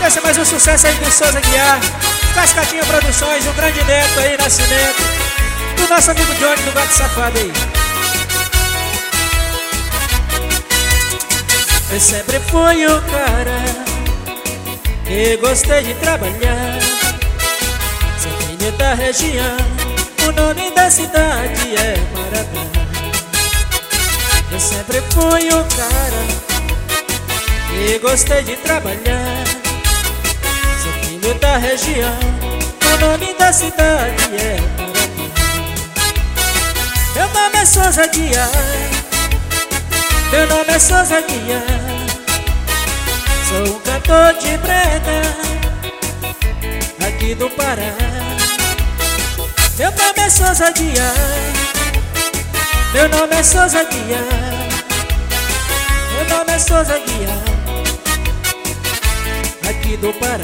sequência, mais um sucesso aí do Souza Guiar, Cascatinha Produções, o grande Neto aí, Nascimento, do nosso amigo Johnny do Gato Safado aí. Eu sempre fui o cara que gostei de trabalhar. Sou filho da região, o nome da cidade é Marabá. Eu sempre fui o cara que gostei de trabalhar. Sou filho da região, o nome da cidade é Marabá. Meu nome é Souza Guiar, meu nome é Souza Guiar. Sou um cantor de brega aqui do Pará. Meu nome é Souza Guiar, meu nome é Souza Guiar. Meu nome é Souza Guiar, aqui do Pará.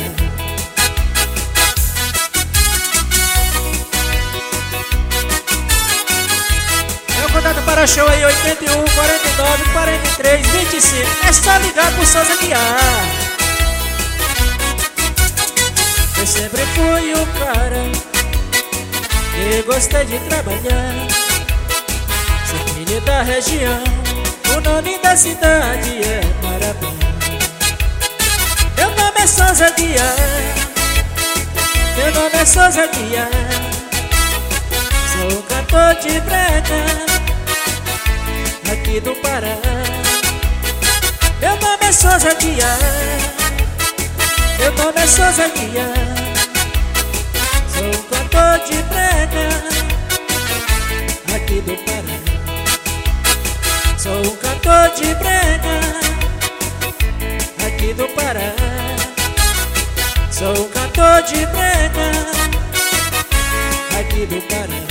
Meu contato para show aí 81 49 43 25. É só ligar pro Souza Guiar. Eu sempre fui o cara que gostei de trabalhar. Sou filho da região, o nome da cidade é Marabá. Meu nome é Souza Guiar, meu nome é Souza Guiar. Sou um cantor de brega aqui do Pará. Meu nome é Souza Guiar, meu nome é Souza Guiar. Sou um cantor de brega aqui do Pará. Sou um cantor de brega aqui do Pará. Sou um cantor de brega aqui do Pará.